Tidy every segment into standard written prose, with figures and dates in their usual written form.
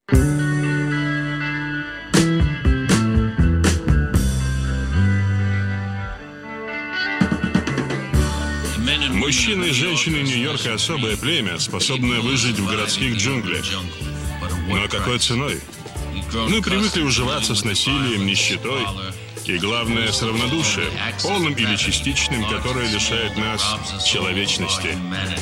Мужчины и женщины Нью-Йорка — особое племя, способное выжить в городских джунглях. Но какой ценой? Мы привыкли уживаться с насилием, нищетой и, главное, с равнодушием, полным или частичным, которое лишает нас человечности.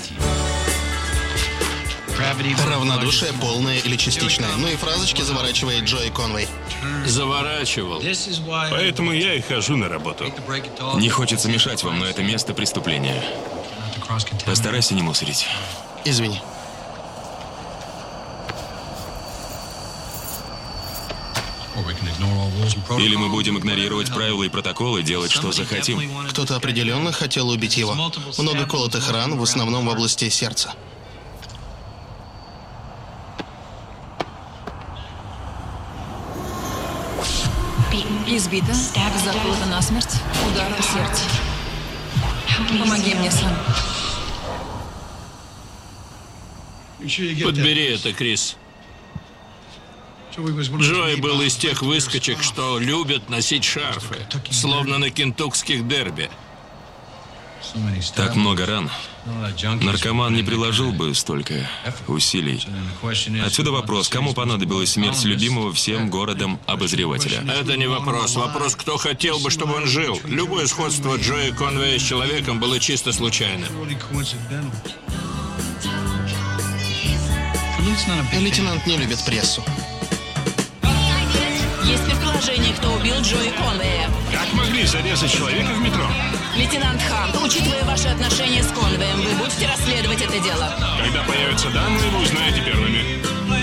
Равнодушие полное или частичное. Ну и фразочки заворачивает Джои Конвей. Заворачивал. Поэтому я и хожу на работу. Не хочется мешать вам, но это место преступления. Постарайся не мусорить. Извини. Или мы будем игнорировать правила и протоколы, делать, что захотим. Кто-то определенно хотел убить его. Много колотых ран, в основном в области сердца. Избита, заколота насмерть, удар в сердце. Помоги мне, Сан. Подбери это, Крис. Джои был из тех выскочек, что любят носить шарфы, словно на кентукских дерби. Так много ран. Наркоман не приложил бы столько усилий. Отсюда вопрос, кому понадобилась смерть любимого всем городом обозревателя? Это не вопрос. Вопрос, кто хотел бы, чтобы он жил. Любое сходство Джои Конвея с человеком было чисто случайным. Лейтенант не любит прессу. Есть предположение, кто убил Джои Конвея. Как могли зарезать человека в метро? Лейтенант Хант, учитывая ваши отношения с Конвеем, вы будете расследовать это дело. Когда появятся данные, вы узнаете первыми.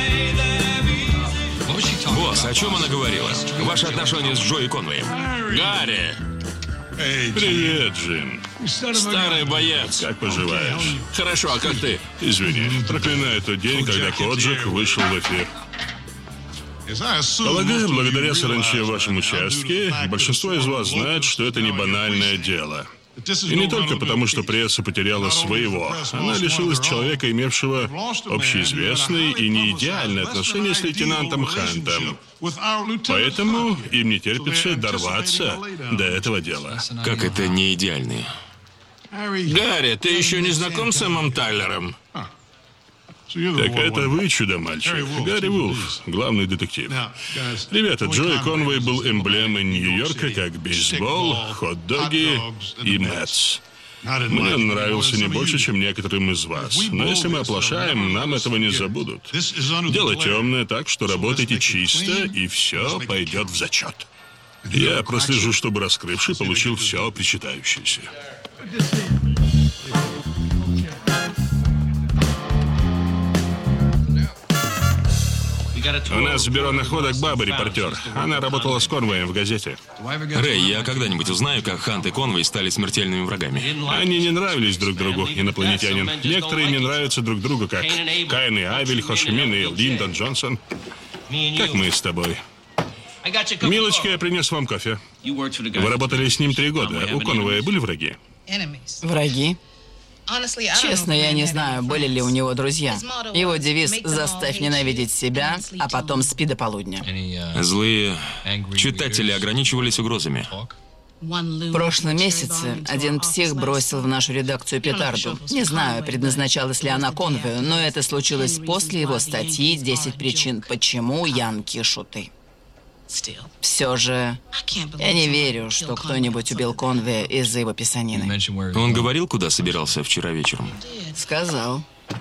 Босс, о чем она говорила? Ваши отношения с Джои Конвеем. Гарри! Привет, Джим. Старый боец. Как поживаешь? Хорошо, а как ты? Извини, проклинаю тот день, когда Коджак вышел в эфир. Полагаю, благодаря саранче в вашем участке, большинство из вас знает, что это не банальное дело. И не только потому, что пресса потеряла своего. Она лишилась человека, имевшего общеизвестные и не идеальные отношения с лейтенантом Хантом. Поэтому им не терпится дорваться до этого дела. Как это не идеальные? Гарри, ты еще не знаком с Сэмом Тайлером? Так это вы, чудо-мальчик. Гарри Вулф, главный детектив. Ребята, Джои Конвей был эмблемой Нью-Йорка, как бейсбол, хот-доги и Мэтс. Мне он нравился не больше, чем некоторым из вас. Но если мы оплошаем, нам этого не забудут. Дело темное, так что работайте чисто, и все пойдет в зачет. Я прослежу, чтобы раскрывший получил все причитающееся. У нас в бюро находок баба репортер. Она работала с Конвеем в газете. Рэй, я когда-нибудь узнаю, как Хант и Конвей стали смертельными врагами. Они не нравились друг другу, инопланетянин. Некоторые не нравятся друг другу, как Каин и Авель, Хошимин и Линдон Джонсон. Как мы с тобой. Милочка, я принес вам кофе. Вы работали с ним 3 года. У Конвея были враги? Враги? Честно, я не знаю, были ли у него друзья. Его девиз «Заставь ненавидеть себя, а потом спи до полудня». Злые читатели ограничивались угрозами. В прошлом месяце один псих бросил в нашу редакцию петарду. Не знаю, предназначалась ли она Конвею, но это случилось после его статьи «10 причин, почему янки шуты». Все же, я не верю, что кто-нибудь убил Конвея из-за его писанины. Он говорил, куда собирался вчера вечером? Сказал.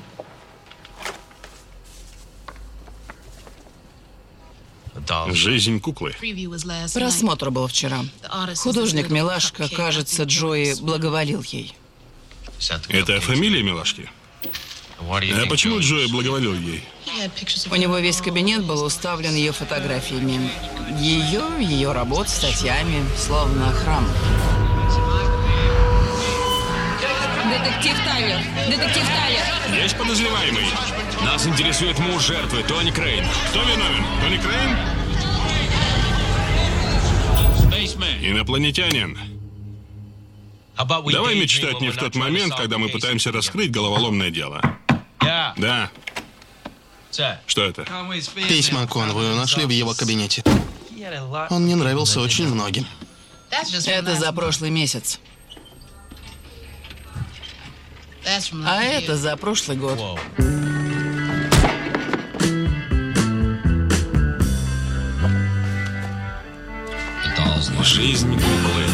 Жизнь куклы. Просмотр был вчера. Художник Милашка, кажется, Джои благоволил ей. Это фамилия Милашки? А почему Джои благоволил ей? У него весь кабинет был уставлен ее фотографиями. Ее работ, статьями, словно храм. Детектив Тайлер! Детектив Тайлер! Есть подозреваемый? Нас интересует муж жертвы, Тони Крейн. Кто виновен? Тони Крейн? Инопланетянин. Давай мечтать не в тот момент, когда мы пытаемся раскрыть головоломное дело. Да. Что это? Письма Конвою нашли в его кабинете. Он не нравился очень многим. Это за прошлый месяц. А это за прошлый год. Жизнь куклы.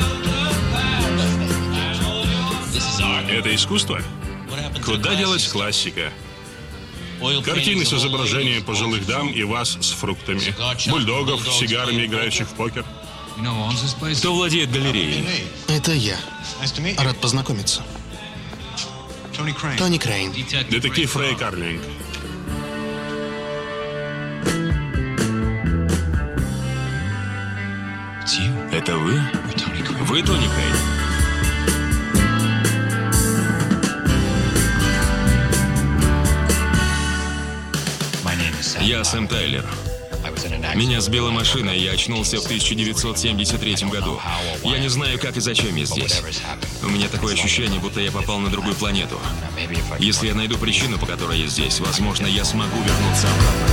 Это искусство? Куда делась классика? Картины с изображением пожилых дам и вас с фруктами. Бульдогов с сигарами, играющих в покер. Кто владеет галереей? Это я. Рад познакомиться. Тони Крейн. Детектив Рэй Карлинг. Это вы? Вы Тони Крейн? Я Сэм Тайлер. Меня сбила машина, и я очнулся в 1973 году. Я не знаю, как и зачем я здесь. У меня такое ощущение, будто я попал на другую планету. Если я найду причину, по которой я здесь, возможно, я смогу вернуться обратно.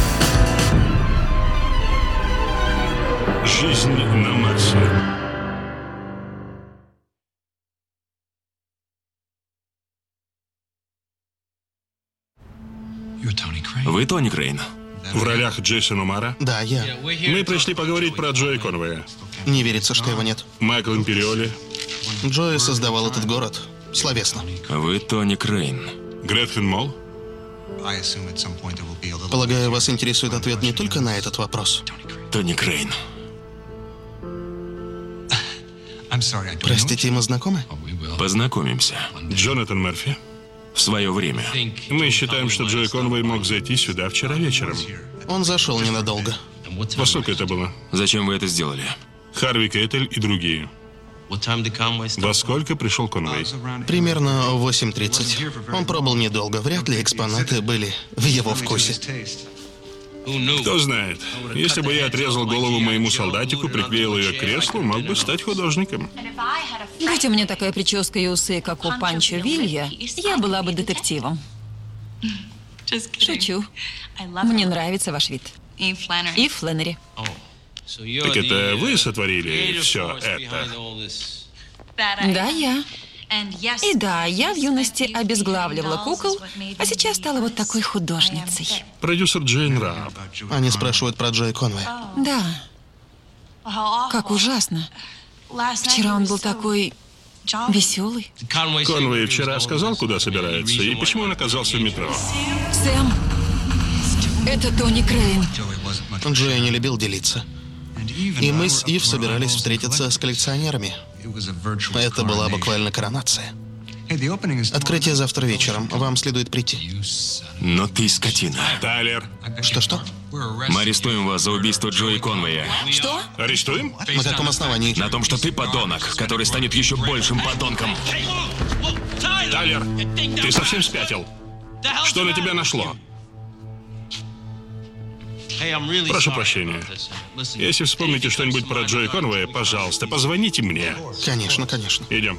Жизнь на Марсе. Вы Тони Крейн? В ролях Джейсон Умара. Да, я. Мы пришли поговорить про Джои Конвея. Не верится, что его нет. Майкл Империоли. Джои создавал этот город. Словесно. Вы Тони Крейн. Гретхен Молл. Полагаю, вас интересует ответ не только на этот вопрос. Тони Крейн. Простите, мы знакомы? Познакомимся. Джонатан Мерфи. В свое время. Мы считаем, что Джой Конвей мог зайти сюда вчера вечером. Он зашел ненадолго. Во сколько это было? Зачем вы это сделали? Харви Кейтель и другие. Во сколько пришел Конвей? Примерно в 8:30. Он пробыл недолго. Вряд ли экспонаты были в его вкусе. Кто знает. Если бы я отрезал голову моему солдатику, приклеил ее к креслу, мог бы стать художником. Будь у меня такая прическа и усы, как у Панчо Вилья, я была бы детективом. Шучу. Мне нравится ваш вид. И Фленнери. Так это вы сотворили все это? Да, я. И да, я в юности обезглавливала кукол, а сейчас стала вот такой художницей. Продюсер Джейн Раб. Они спрашивают про Джои Конвей. Да. Как ужасно. Вчера он был такой веселый. Конвей вчера сказал, куда собирается, и почему он оказался в метро. Сэм, это Тони Крейн. Джои не любил делиться. И мы с Ив собирались встретиться с коллекционерами. Это была буквально коронация. Открытие завтра вечером. Вам следует прийти. Но ты скотина. Тайлер. Что-что? Мы арестуем вас за убийство Джои Конвея. Что? Арестуем? На каком основании? На том, что ты подонок, который станет еще большим подонком. Тайлер, ты совсем спятил? Что на тебя нашло? Прошу прощения. Если вспомните что-нибудь про Джои Конвея, пожалуйста, позвоните мне. Конечно, конечно. Идем.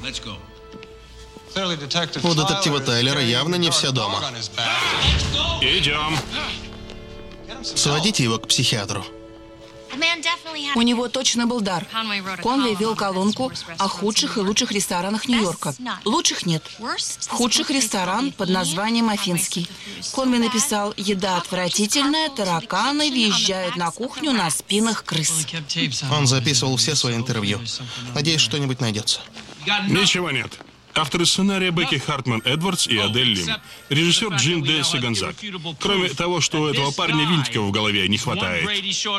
У детектива Тайлера явно не все дома. Идем. Сводите его к психиатру. У него точно был дар. Конвей вел колонку о худших и лучших ресторанах Нью-Йорка. Лучших нет. Худших ресторан под названием «Афинский». Конвей написал: «Еда отвратительная, тараканы въезжают на кухню на спинах крыс». Он записывал все свои интервью. Надеюсь, что-нибудь найдется. Ничего нет. Авторы сценария Бекки Хартман Эдвардс и Адель Лим. Режиссер Джин Де Сиганзак. Кроме того, что у этого парня винтиков в голове не хватает.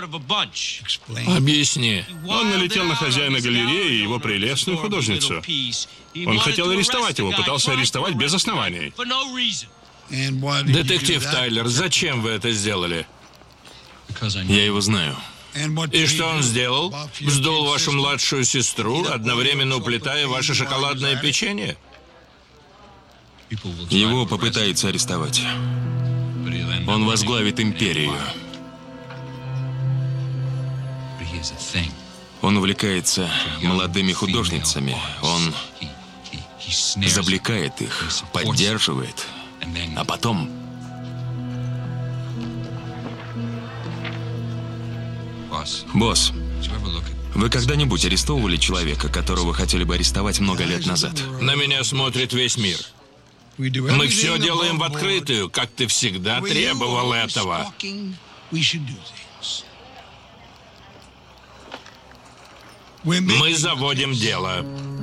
Объясни. Он налетел на хозяина галереи и его прелестную художницу. Он хотел арестовать его, пытался арестовать без оснований. Детектив Тайлер, зачем вы это сделали? Я его знаю. И что он сделал? Вздул вашу младшую сестру, одновременно уплетая ваше шоколадное печенье? Его попытаются арестовать. Он возглавит империю. Он увлекается молодыми художницами. Он завлекает их, поддерживает, а потом Босс, вы когда-нибудь арестовывали человека, которого хотели бы арестовать много лет назад? На меня смотрит весь мир. Мы все делаем в открытую, как ты всегда требовал этого. Мы заводим дело.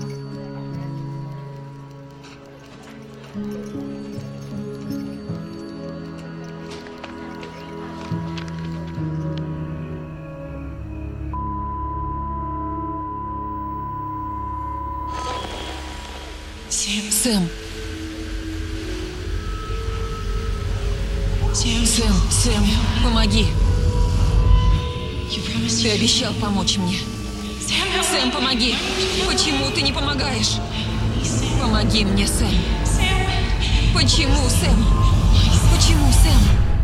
Сэм. Сэм, помоги. Ты обещал помочь мне. Сэм, помоги. Почему ты не помогаешь? Помоги мне, Сэм. Почему, Сэм? Почему, Сэм?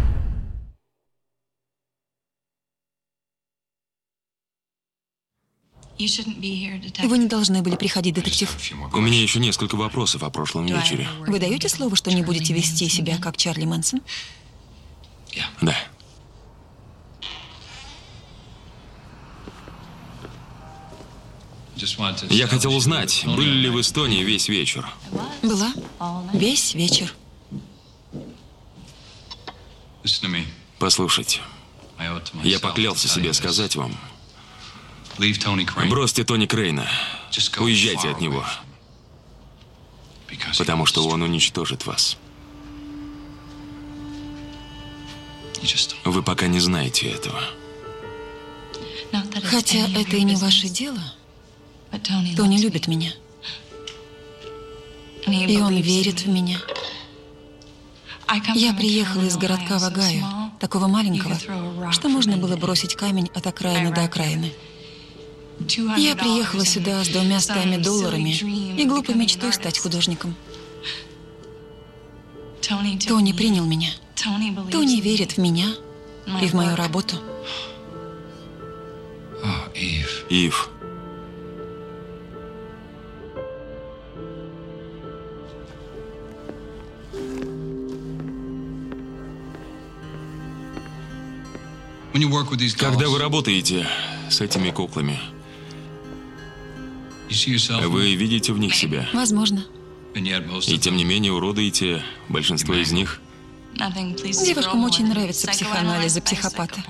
Вы не должны были приходить, детектив. У меня еще несколько вопросов о прошлом вечере. Вы даете слово, что не будете вести себя, как Чарли Мэнсон? Да. Я хотел узнать, были ли в Эстонии весь вечер? Была. Весь вечер. Послушайте, я поклялся себе сказать вам: бросьте Тони Крейна, уезжайте от него, потому что он уничтожит вас. Вы пока не знаете этого. Хотя это и не ваше дело, Тони любит меня. И он верит в меня. Я приехала из городка в Огайо, такого маленького, что можно было бросить камень от окраины до окраины. Я приехала сюда с $200 и глупой мечтой стать художником. Тони принял меня. Тони верит в меня и в мою работу. Ив. Когда вы работаете с этими куклами, вы видите в них себя. Возможно. И тем не менее уродуете большинство из них. Девушкам очень нравится психоанализ за психопата.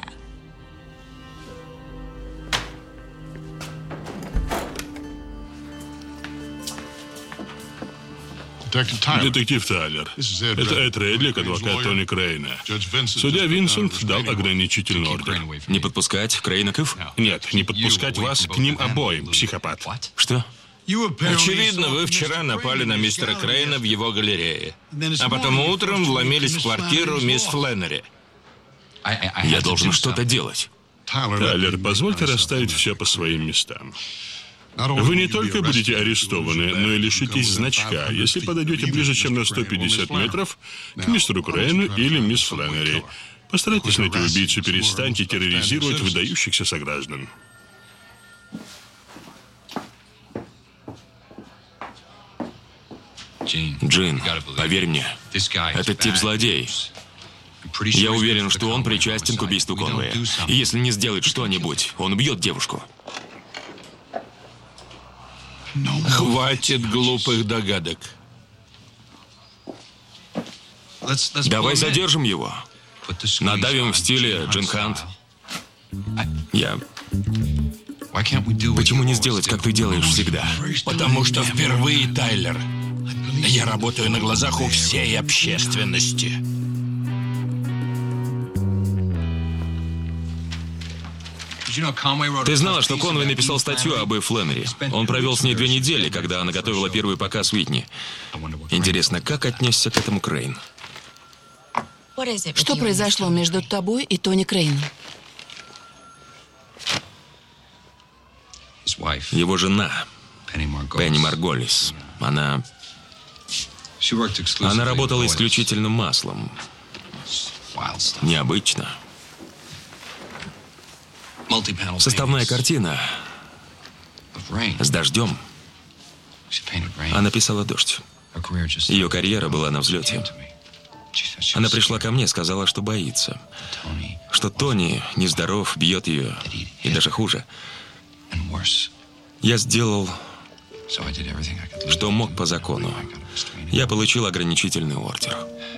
Детектив Тайлер. Это Эд Редлик, адвокат Тони Крейна. Судья Винсент дал ограничительный ордер. Не подпускать Крейна к Ив? Нет, не подпускать вас к ним обоим, психопат. Что? Очевидно, вы вчера напали на мистера Крейна в его галерее, а потом утром вломились в квартиру мисс Фленнери. Я должен что-то делать. Тайлер, позвольте расставить все по своим местам. Вы не только будете арестованы, но и лишитесь значка, если подойдете ближе, чем на 150 метров к мистеру Крейну или мисс Фленнери. Постарайтесь найти убийцу, перестаньте терроризировать выдающихся сограждан. Джин, поверь мне, этот тип злодей. Я уверен, что он причастен к убийству Конвея. И если не сделает что-нибудь, он убьет девушку. Хватит глупых догадок. Давай задержим его. Надавим в стиле Джин Хант. Почему не сделать, как ты делаешь всегда? Потому что впервые, Тайлер, я работаю на глазах у всей общественности. Ты знала, что Конвей написал статью об Ив Фленнери? Он провел с ней 2 недели, когда она готовила первый показ Уитни. Интересно, как отнесся к этому Крейн? Что произошло между тобой и Тони Крейном? Его жена, Пенни Марголис, она работала исключительным маслом. Необычно. Составная картина с дождем. Она писала «Дождь». Ее карьера была на взлете. Она пришла ко мне, сказала, что боится, что Тони нездоров, бьет ее, и даже хуже. Я сделал, что мог по закону. Я получил ограничительный ордер.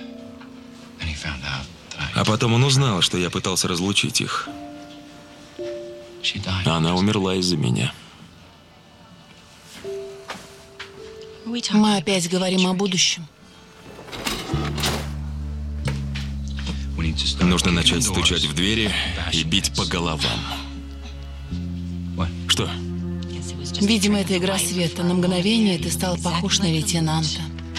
А потом он узнал, что я пытался разлучить их. Она умерла из-за меня. Мы опять говорим о будущем. Нужно начать стучать в двери и бить по головам. Что? Видимо, это игра света. На мгновение ты стал похож на лейтенанта.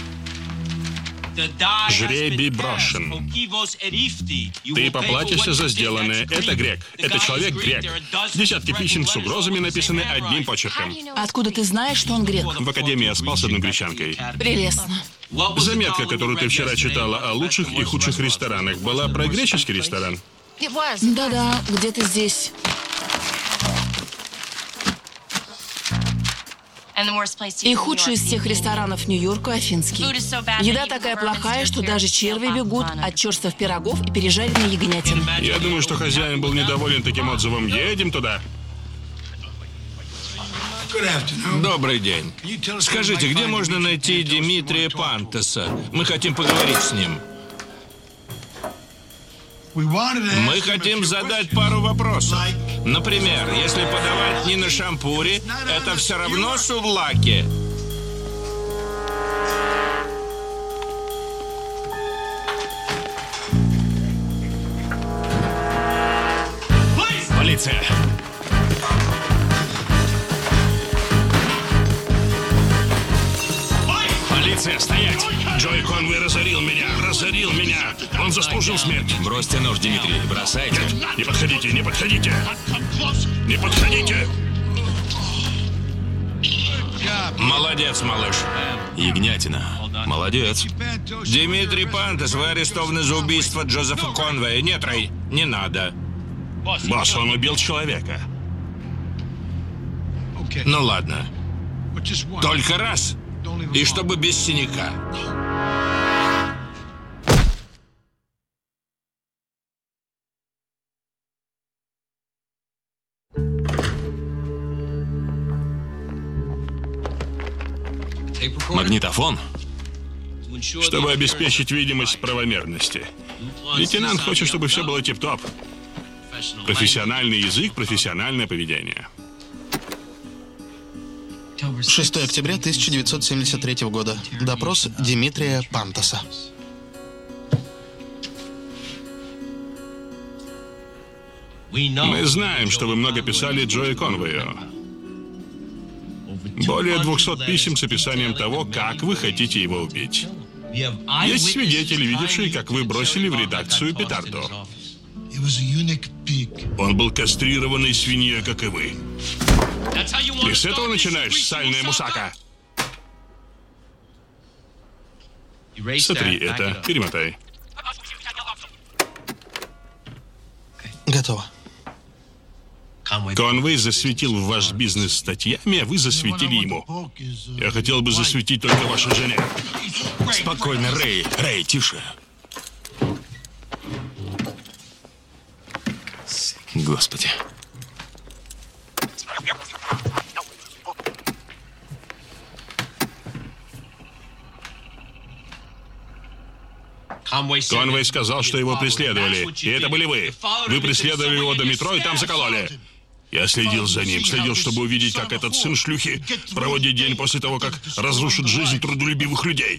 Жребий брошен. Ты поплатишься за сделанное. Это грек. Это человек-грек. Десятки писем с угрозами написаны одним почерком. Откуда ты знаешь, что он грек? В академии я спал с одной гречанкой. Прелестно. Заметка, которую ты вчера читала о лучших и худших ресторанах, была про греческий ресторан? Да-да, где-то здесь. И худший из всех ресторанов Нью-Йорка — афинский. Еда такая плохая, что даже черви бегут от черствых пирогов и пережаренной ягнятины. Я думаю, что хозяин был недоволен таким отзывом. Едем туда. Добрый день. Скажите, где можно найти Димитрия Пантаса? Мы хотим поговорить с ним. Мы хотим задать пару вопросов. Например, если подавать не на шампуре, это все равно сувлаки. Полиция! Полиция, стоять! Джой Конвей разорил меня! Разорил меня! Он заслужил смерть! Бросьте нож, Дмитрий, бросайте. Нет, не подходите, не подходите! Не подходите! Молодец, малыш. Ягнятина. Молодец. Димитрий Пантас, вы арестованы за убийство Джозефа Конвея. Нет, Рэй, не надо. Босс, он убил человека. Ну ладно. Только раз. И чтобы без синяка. Магнитофон? Чтобы обеспечить видимость правомерности. Лейтенант хочет, чтобы все было тип-топ. Профессиональный язык, профессиональное поведение. 6 октября 1973 года. Допрос Димитрия Пантаса. Мы знаем, что вы много писали Джою Конвею. Более 200 писем с описанием того, как вы хотите его убить. Есть свидетели, видевшие, как вы бросили в редакцию петарду. Он был кастрированной свиньей, как и вы. Ты с этого начинаешь, сальная мусака? Сотри это, перемотай. Готово. Конвей засветил в ваш бизнес статьями, а вы засветили ему. Я хотел бы засветить только вашей жене. Спокойно, Рэй. Рэй, тише. Господи. Конвей сказал, что его преследовали. И это были вы. Вы преследовали его до метро и там закололи. Я следил за ним, следил, чтобы увидеть, как этот сын шлюхи проводит день после того, как разрушит жизнь трудолюбивых людей.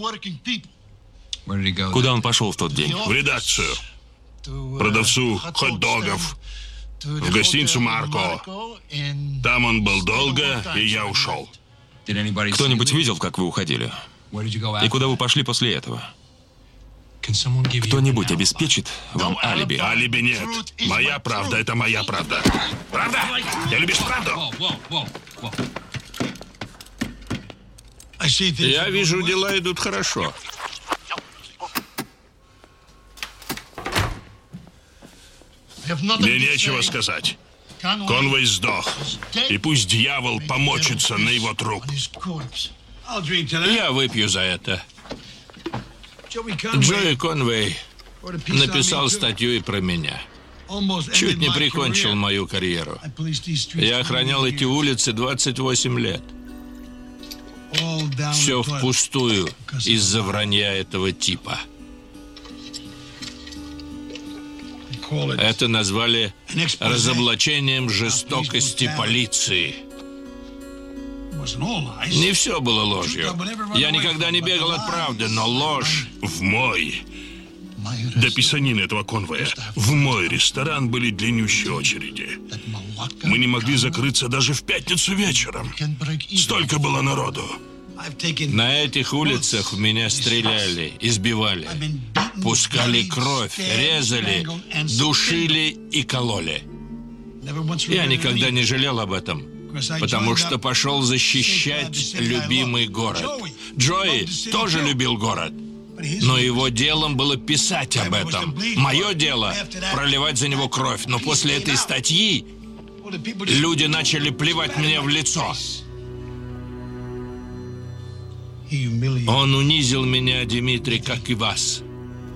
Куда он пошел в тот день? В редакцию. Продавцу хот-догов. В гостиницу «Марко». Там он был долго, и я ушел. Кто-нибудь видел, как вы уходили? И куда вы пошли после этого? Кто-нибудь обеспечит вам алиби? Алиби нет. Моя правда — это моя правда. Правда? Ты любишь правду? Я вижу, дела идут хорошо. Мне нечего сказать. Конвей сдох. И пусть дьявол помочится на его труп. Я выпью за это. Джой Конвей написал статью и про меня. Чуть не прикончил мою карьеру. Я охранял эти улицы 28 лет. Все впустую из-за вранья этого типа. Это назвали разоблачением жестокости полиции. Не все было ложью. Я никогда не бегал от правды, но ложь В мой, до писанины этого конвоя, в мой ресторан были длиннющие очереди. Мы не могли закрыться даже в пятницу вечером. Столько было народу. На этих улицах в меня стреляли, избивали, пускали кровь, резали, душили и кололи. Я никогда не жалел об этом, потому что пошел защищать любимый город. Джои тоже любил город, но его делом было писать об этом. Мое дело — проливать за него кровь, но после этой статьи люди начали плевать мне в лицо. Он унизил меня, Дмитрий, как и вас.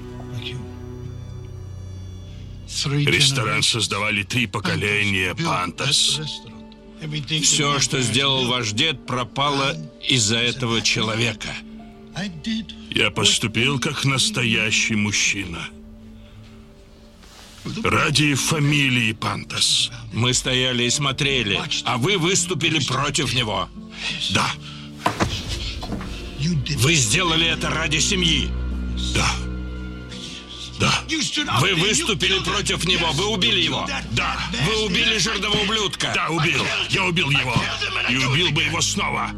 Ресторан создавали 3 поколения, Пантос. Все, что сделал ваш дед, пропало из-за этого человека. Я поступил как настоящий мужчина. Ради фамилии Пантос. Мы стояли и смотрели, а вы выступили против него. Да, Вы сделали это ради семьи. да, да, Вы выступили против него, вы убили его. да, Вы убили жирного ублюдка. да, убил. Я убил его. И убил бы его снова.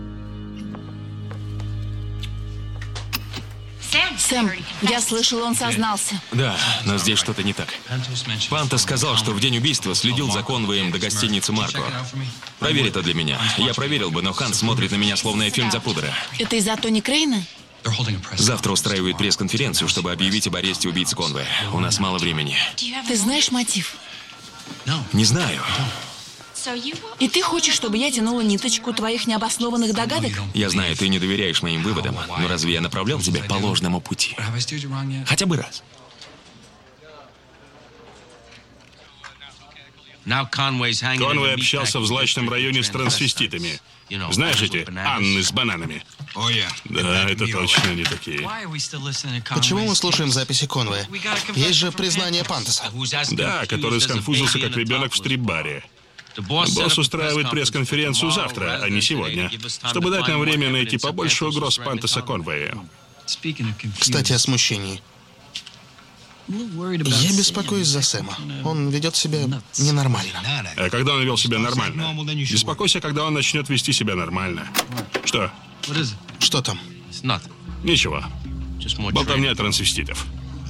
Сэм, я слышал, он сознался. Да, но здесь что-то не так. Пантос сказал, что в день убийства следил за конвоем до гостиницы Марко. Проверь это для меня. Я проверил бы, но Ханс смотрит на меня, словно я фильм запудра. Это из-за Тони Крейна? Завтра устраивает пресс-конференцию, чтобы объявить об аресте убийцы конвоя. У нас мало времени. Ты знаешь мотив? Не знаю. И ты хочешь, чтобы я тянула ниточку твоих необоснованных догадок? Я знаю, ты не доверяешь моим выводам, но разве я направлял тебя по ложному пути? Хотя бы раз. Конвой общался в злачном районе с трансвеститами. Знаешь эти Анны с бананами? Да, это точно не такие. Почему мы слушаем записи конвоя? Есть же признание Пантоса. Да, который сконфузился как ребенок в стрип-баре. Босс устраивает пресс-конференцию завтра, а не сегодня, чтобы дать нам время найти побольше угроз Пантоса конвоя. Кстати, о смущении. Я беспокоюсь за Сэма. Он ведет себя ненормально. А когда он вел себя нормально? Беспокойся, когда он начнет вести себя нормально. Что? Что там? Ничего. Болтовня трансвеститов.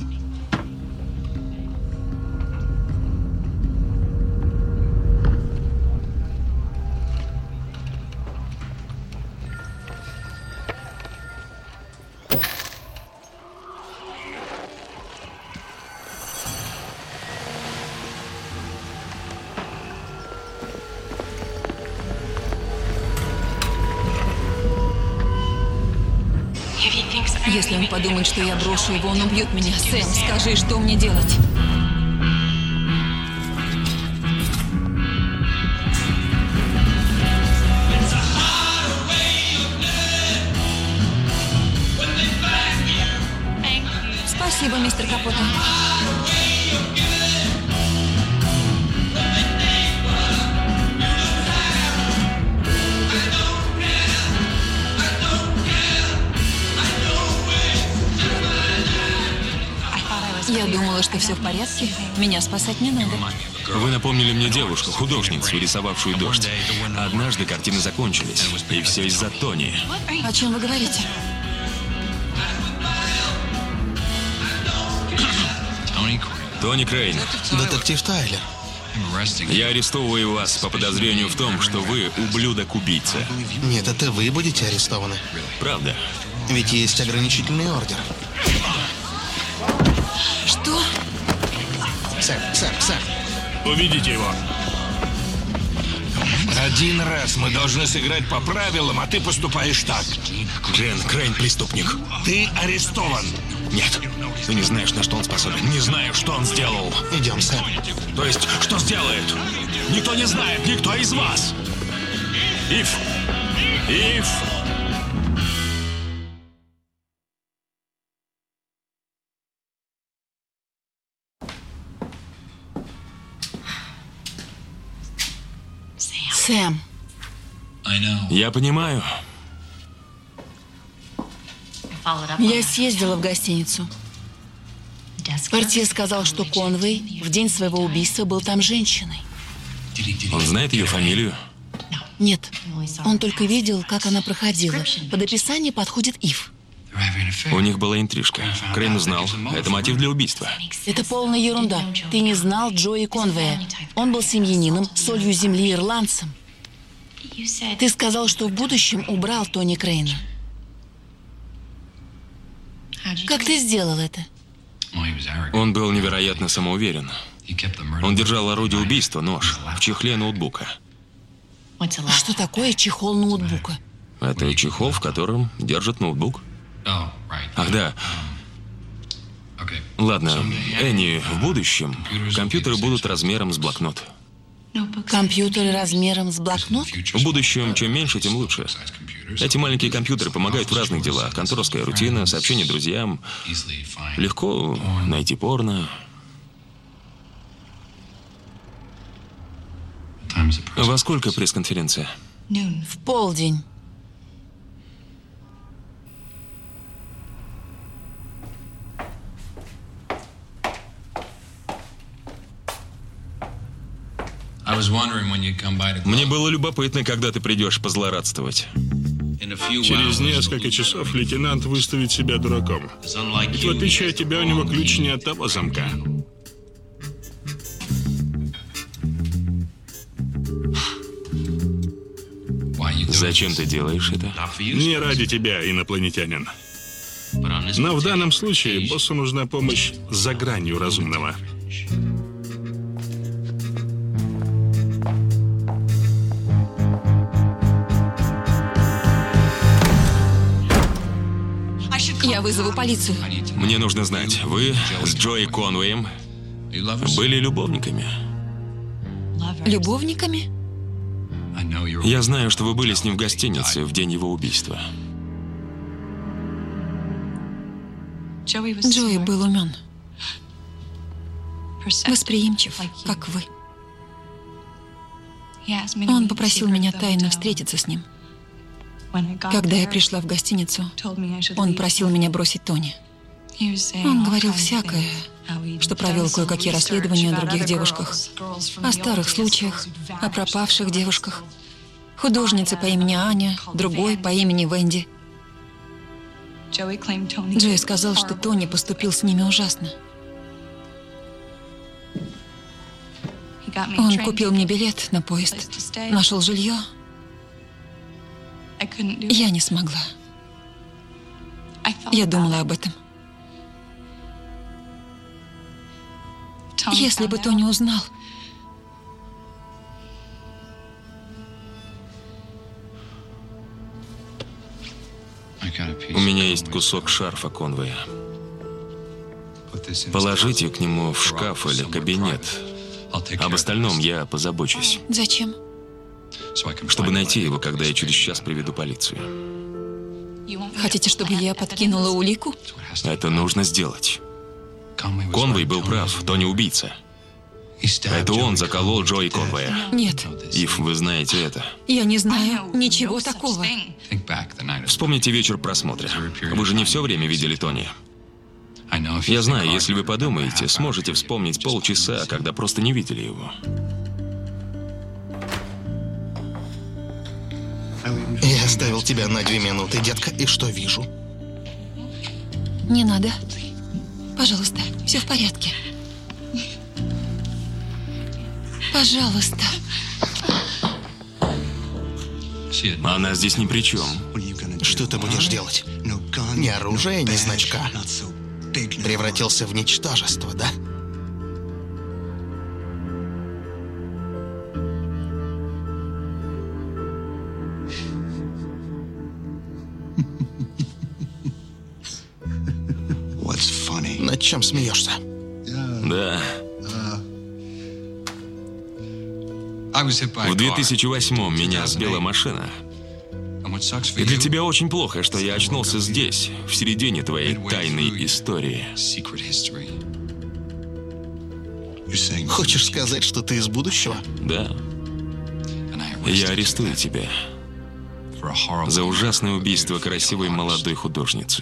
Если он подумает, что я брошу его, он убьет меня. Сэм, скажи, что мне делать? Спасибо, мистер Капота. Я думала, что все в порядке. Меня спасать не надо. Вы напомнили мне девушку, художницу, рисовавшую дождь. Однажды картины закончились, и все из-за Тони. О чем вы говорите? Тони Крейн, Детектив Тайлер. я арестовываю вас по подозрению в том, что вы ублюдок-убийца. Нет, это вы будете арестованы. Правда? Ведь есть ограничительный ордер. Что? Сэм. Увидите его. Один раз мы должны сыграть по правилам, а ты поступаешь так. Джен, Крейн преступник. Ты арестован. Нет, ты не знаешь, на что он способен. Не знаю, что он сделал. Идем, Сэм. То есть, что сделает? Никто не знает, никто из вас. Ив! Ив! Сэм, Я понимаю. я съездила в гостиницу. Портье сказал, что Конвей в день своего убийства был там женщиной. Он знает ее фамилию? Нет, он только видел, как она проходила. Под описание подходит Ив. У них была интрижка. Крейн узнал. Это мотив для убийства. Это полная ерунда. Ты не знал Джои Конвея. Он был семьянином, солью земли, ирландцем. Ты сказал, что в будущем убрал Тони Крейна. Как ты сделал это? Он был невероятно самоуверен. Он держал орудие убийства, нож, в чехле ноутбука. Что такое чехол ноутбука? Это чехол, в котором держит ноутбук. Ах, да. Ладно, Энни, в будущем компьютеры будут размером с блокнот. Компьютеры размером с блокнот? В будущем, чем меньше, тем лучше. Эти маленькие компьютеры помогают в разных делах. Конторская рутина, сообщения друзьям. Легко найти порно. Во сколько пресс-конференция? В полдень. Мне было любопытно, когда ты придешь позлорадствовать. Через несколько часов лейтенант выставит себя дураком. Ведь в отличие от тебя, у него ключ не от того замка. Зачем ты делаешь это? Не ради тебя, инопланетянин. Но в данном случае боссу нужна помощь за гранью разумного. Я вызову полицию. Мне нужно знать, вы с Джои Конвеем были любовниками? Любовниками? Я знаю, что вы были с ним в гостинице в день его убийства. Джои был умен. Восприимчив, как вы. Он попросил меня тайно встретиться с ним. Когда я пришла в гостиницу, он просил меня бросить Тони. Он говорил всякое, что провел кое-какие расследования о других девушках, о старых случаях, о пропавших девушках. Художница по имени Аня, другой по имени Венди. Джой сказал, что Тони поступил с ними ужасно. Он купил мне билет на поезд, нашел жилье. Я не смогла. Я думала об этом. Если бы Тони узнал... У меня есть кусок шарфа Конвея. Положите к нему в шкаф или кабинет. Об остальном я позабочусь. Зачем? Чтобы найти его, когда я через час приведу полицию. Хотите, чтобы я подкинула улику? Это нужно сделать. Конвей был прав, Тони убийца. Это он заколол Джои Конвея. Нет, Ив, вы знаете это. я не знаю ничего такого. Вспомните вечер просмотра. Вы же не все время видели Тони. Я знаю, если вы подумаете, сможете вспомнить полчаса, когда просто не видели его. Я оставил тебя на 2 минуты, детка, и что вижу? Не надо. Пожалуйста, все в порядке. Пожалуйста. Она здесь ни при чем. Что ты будешь делать? Ни оружия, ни значка. Превратился в ничтожество, да? Над чем смеешься? Да. В 2008-м меня сбила машина. И для тебя очень плохо, что я очнулся здесь, в середине твоей тайной истории. Хочешь сказать, что ты из будущего? Да. Я арестую тебя за ужасное убийство красивой молодой художницы.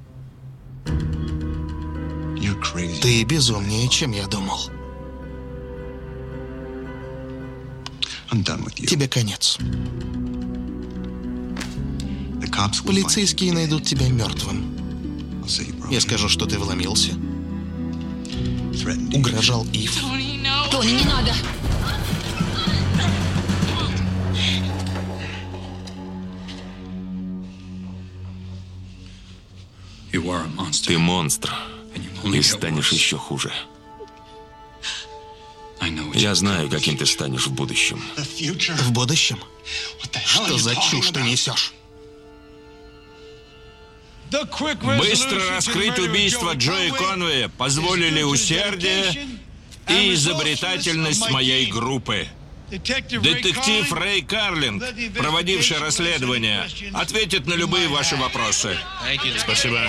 Ты безумнее, чем я думал. Тебе конец. Полицейские найдут тебя мертвым. Я скажу, что ты вломился. Угрожал Ив. Тони, не надо! Ты монстр, и станешь еще хуже. Я знаю, каким ты станешь в будущем. В будущем? Что за чушь ты несешь? Быстро раскрыть убийство Джои Конвея позволили усердие и изобретательность моей группы. Детектив Рэй Карлинг, проводивший расследование, ответит на любые ваши вопросы. Спасибо.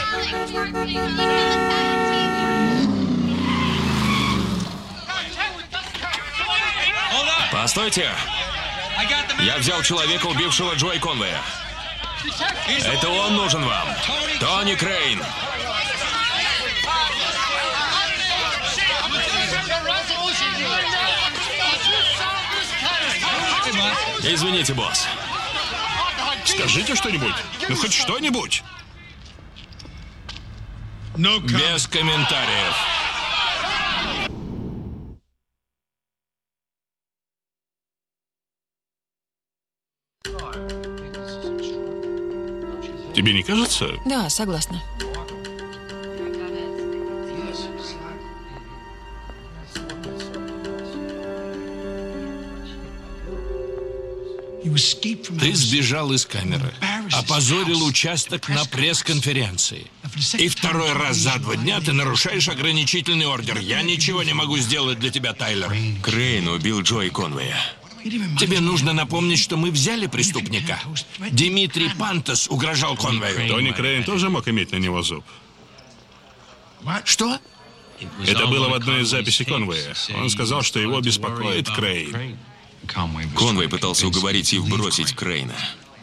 Постойте! Я взял человека, убившего Джои Конвея. Это он нужен вам. Тони Крейн. Извините, босс. Скажите что-нибудь. Ну, хоть что-нибудь. Без комментариев. Тебе не кажется? Да, согласна. Ты сбежал из камеры, опозорил участок на пресс-конференции. И второй раз за 2 дня ты нарушаешь ограничительный ордер. Я ничего не могу сделать для тебя, Тайлер. Крейн убил Джои Конвея. Тебе нужно напомнить, что мы взяли преступника. Димитрий Пантос угрожал Конвею. Тони Крейн тоже мог иметь на него зуб. Что? Это было в одной из записей Конвея. Он сказал, что его беспокоит Крейн. Конвей пытался уговорить Ив бросить Крейна.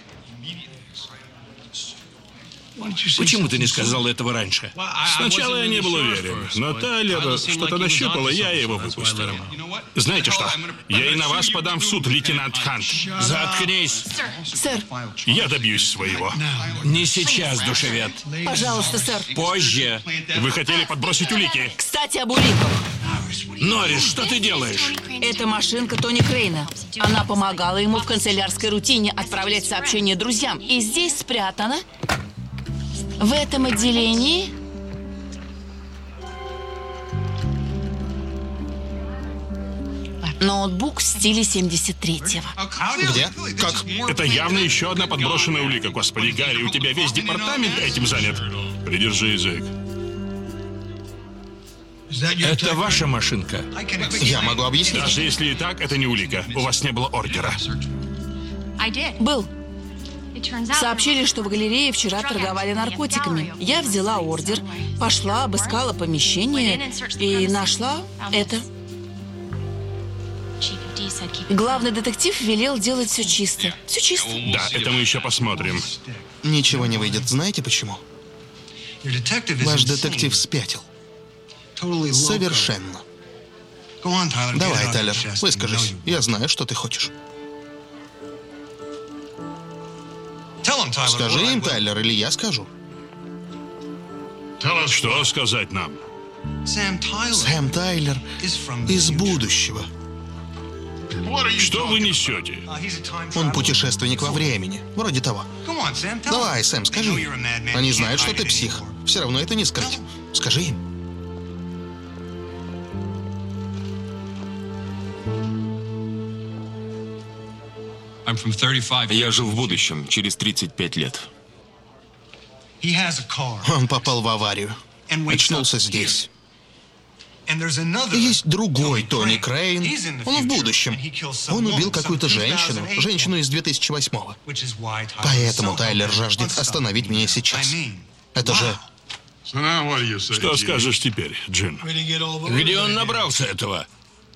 Почему ты не сказал этого раньше? Сначала я не был уверен, но Тайлер что-то нащупал, и я его выпустил. Знаете что? Я и на вас подам в суд, лейтенант Хант. Заткнись. Сэр, Я добьюсь своего. Не сейчас, душевед. пожалуйста, сэр. Позже. Вы хотели подбросить улики? Кстати, об уликах. Норрис, что ты делаешь? Это машинка Тони Крейна. Она помогала ему в канцелярской рутине отправлять сообщения друзьям. И здесь спрятана, в этом отделении, ноутбук в стиле 73-го. Где? Как? Это явно еще одна подброшенная улика. Господи, Гарри, у тебя весь департамент этим занят. Придержи язык. Это ваша машинка? Я могу объяснить. Даже если и так, это не улика. У вас не было ордера. Был. Сообщили, что в галерее вчера торговали наркотиками. Я взяла ордер, пошла, обыскала помещение и нашла это. Главный детектив велел делать все чисто. Все чисто. Да, это мы еще посмотрим. Ничего не выйдет. Знаете почему? Ваш детектив спятил. Совершенно. Давай, Тайлер, выскажись. Я знаю, что ты хочешь. Скажи им, Тайлер, или я скажу. Что сказать нам? Сэм Тайлер из будущего. Что вы несете? Он путешественник во времени. Вроде того. Давай, Сэм, скажи. Они знают, что ты псих. Все равно это не скрыть. Скажи им. Я жил в будущем, через 35 лет. Он попал в аварию. очнулся здесь. И есть другой Тони Крейн. Он в будущем. Он убил какую-то женщину из 2008-го. Поэтому Тайлер жаждет остановить меня сейчас. Это же... Что скажешь теперь, Джин? Где он набрался этого?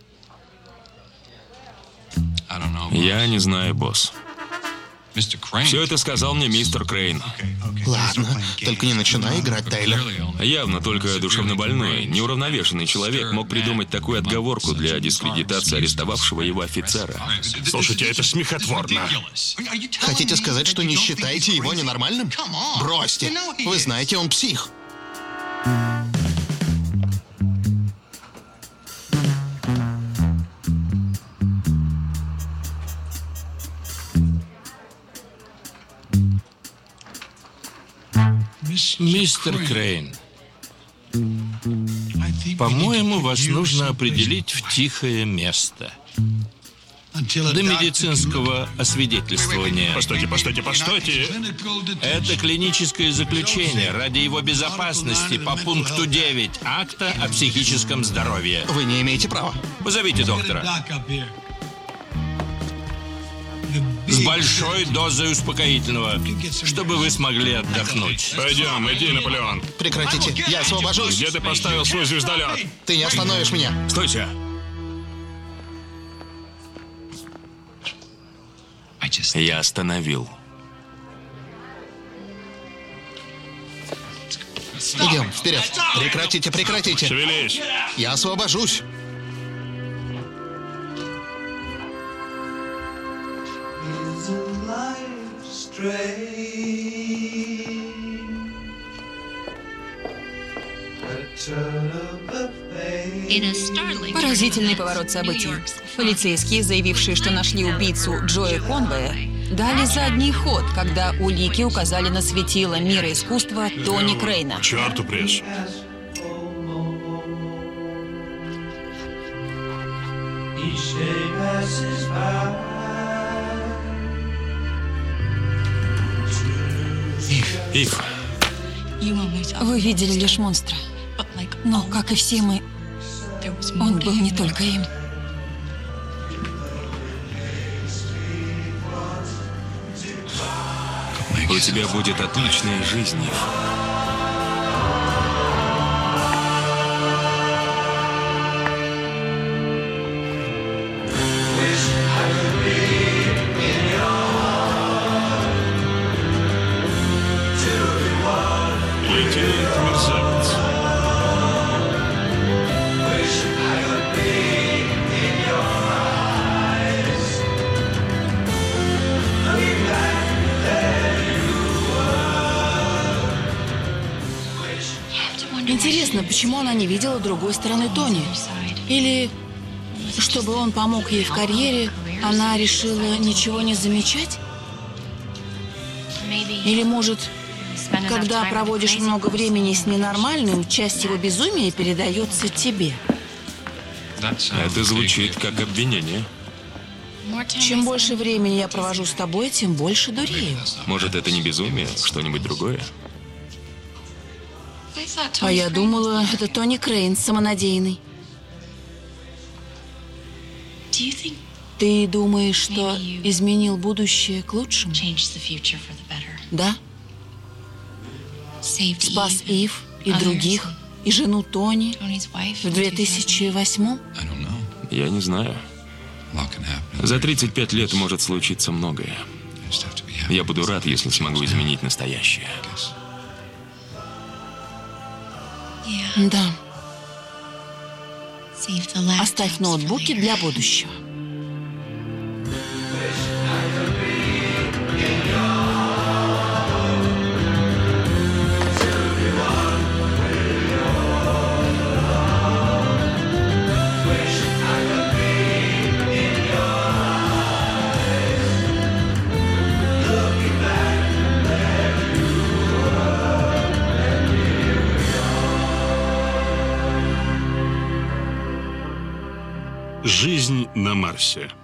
Я не знаю, босс. Все это сказал мне мистер Крейн. Ладно, только не начинай играть, Тайлер. Явно только душевнобольной, неуравновешенный человек мог придумать такую отговорку для дискредитации арестовавшего его офицера. Слушайте, это смехотворно. Хотите сказать, что не считаете его ненормальным? Бросьте. Вы знаете, он псих. Мистер Крейн, по-моему, вас нужно определить в тихое место. До медицинского освидетельствования. Постойте. Это клиническое заключение ради его безопасности по пункту 9 акта о психическом здоровье. Вы не имеете права. Позовите доктора. С большой дозой успокоительного, чтобы вы смогли отдохнуть. Пойдем, иди, Наполеон. Прекратите, я освобожусь. Где ты поставил свой звездолет? Ты не остановишь меня. Стойте. Я остановил. Идем, вперед. Прекратите. Шевелись. Я освобожусь. Поразительный поворот событий. Полицейские, заявившие, что нашли убийцу Джоя Конвея, дали задний ход, когда улики указали на светило мира искусства Тони Крейна. Черту пресс. Ив, Вы видели лишь монстра. Но, как и все мы, он был не только им. у тебя будет отличная жизнь, Ив. Лейтенант Мерзавец. Интересно, почему она не видела другой стороны Тони? Или, чтобы он помог ей в карьере, она решила ничего не замечать? Или, может, когда проводишь много времени с ненормальным, часть его безумия передается тебе? Это звучит как обвинение. Чем больше времени я провожу с тобой, тем больше дурею. Может, это не безумие, что-нибудь другое? А я думала, это Тони Крейн самонадеянный. Ты думаешь, что изменил будущее к лучшему? Да? Спас Ив и других, и жену Тони в 2008-м? Я не знаю. За 35 лет может случиться многое. Я буду рад, если смогу изменить настоящее. Да. Оставь ноутбуки для будущего. Жизнь на Марсе.